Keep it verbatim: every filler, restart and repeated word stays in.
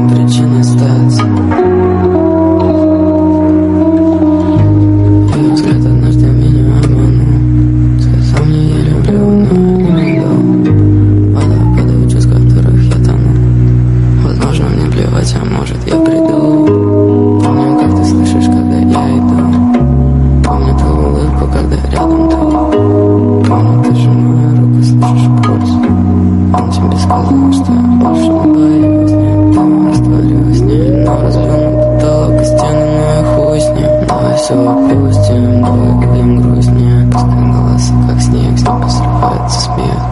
причины остаться. Ее взгляд однажды меня обманул. Сказал мне, я люблю, но не дал. Вода падает, чувств, в которых я тону. Возможно, мне плевать, а может, я приду. Помню, как ты слышишь, когда я иду. Помню твою улыбку, когда рядом ты. Помню, ты же мою руку слышишь пульс. Он тебе сказал, что я больше не боюсь. Нет, там растворюсь, не, но развернут потолок и стены, ну и хуй с ним. Давай все опустим, давай будем грустнее. Пускай голоса, как снег, с неба срывается смех.